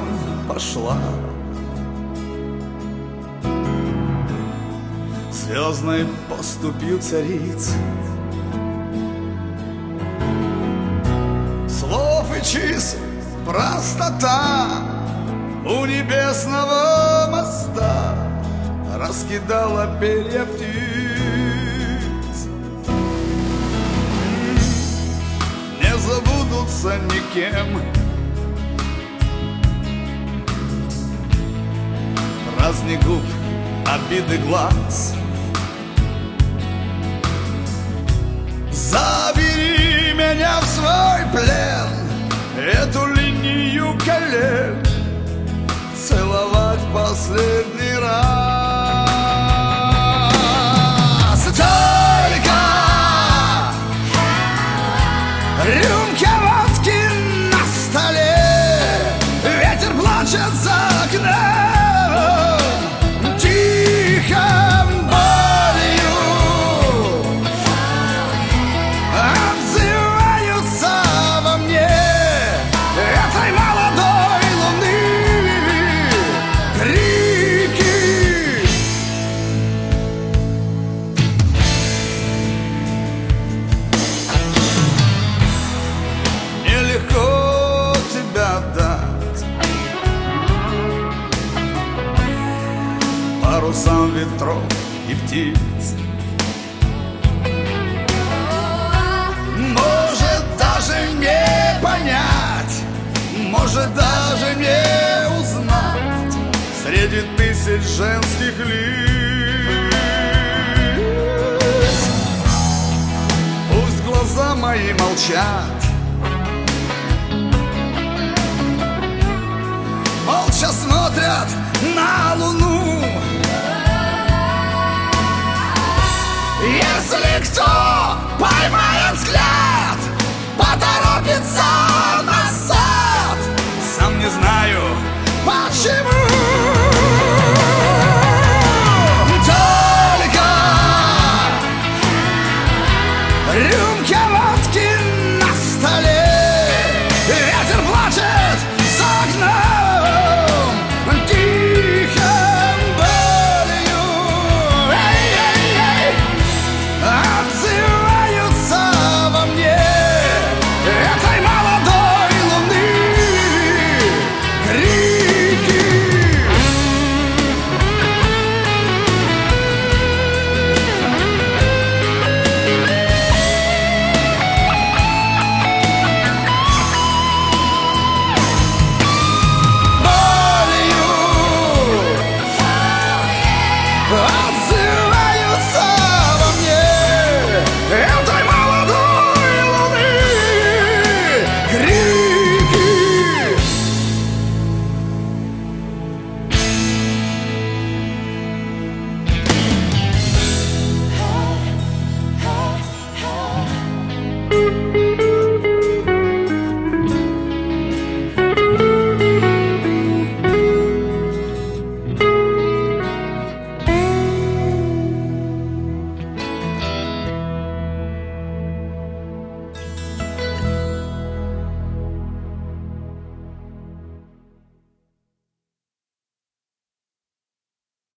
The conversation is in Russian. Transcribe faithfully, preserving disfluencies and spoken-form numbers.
парусам пошла. Звездной поступью цариц, слов и чисел простота у небесного моста раскидала перья птиц. Не забудутся никем праздник губ, обиды глаз. Забери меня в свой плен, эту линию колен целовать последний раз. Только рюмка водки на столе, ветер плачет за окном, тихо болью отзываются во мне этой молодой луны крики. Нелегко тебя дать парусам ветров и птиц. Может даже не понять, может даже не узнать среди тысяч женских лиц. Пусть глаза мои молчат, молча смотрят на луну. Если кто поймает взгляд